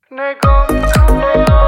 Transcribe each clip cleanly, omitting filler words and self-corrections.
نگاه کن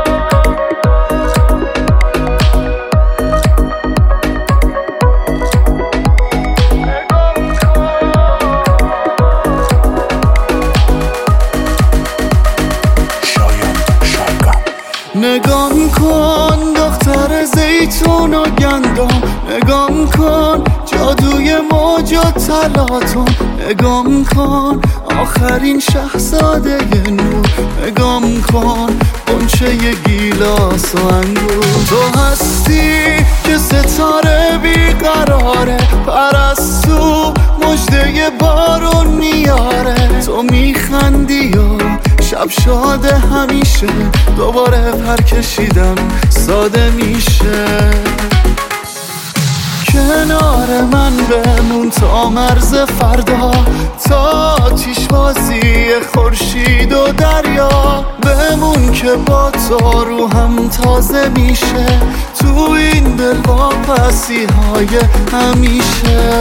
نگاه کن دختر زیتون و گندم، نگاه کن جادوی موج و تلاطم، نگاه کن آخرین شاهزاده نور، نگاه کن غنچه گیلاس و انگور. تو هستی که ستاره بیقراره، پرستو مژده بارون میاره. تو میخندی و شب شاده همیشه، دوباره پر کشیدم ساده میشه. کنار من بمون تا مرز فردا، تا آتیش بازی خورشید و دریا. بمون که با تو روحم تازه میشه، تو این دل واپسی های همیشه.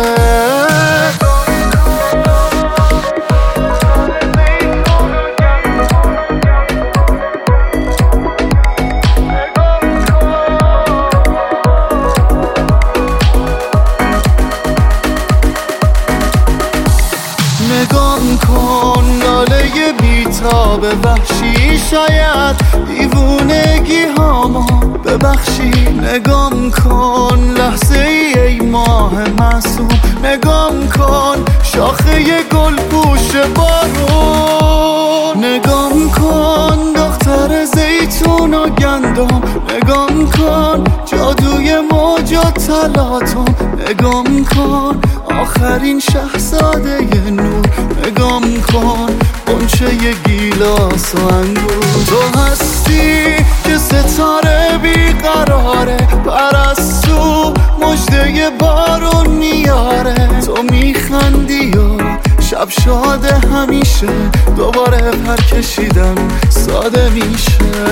نگاه کن لاله بیتاب وحشی، شاید دیوونگی هامو ببخشی. نگاه کن لحظه ای ماه معصوم، نگاه کن شاخه گل پوش بارون. نگاه کن دختر زیتون و گندم، نگاه کن جادوی موج و تلاطم، نگاه کن آخرین شاهزاده نور، نگاه کن غنچه گیلاس و انگور. تو هستی که ستاره بیقراره، پرستو مژده بارون میاره. تو میخندی و شب شاده همیشه، دوباره پر کشیدم ساده میشه.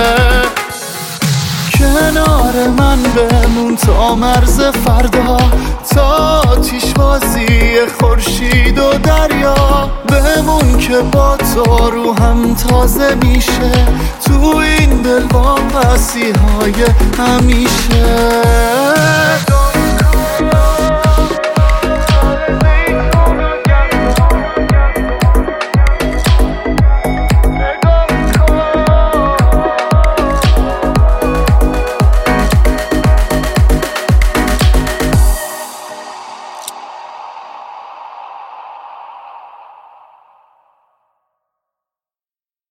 کنار من بمون تا مرز فردا، تا آتیش بازی خورشید و دریا. بمون که با تو روحم تازه میشه، تو این دل واپسی های همیشه.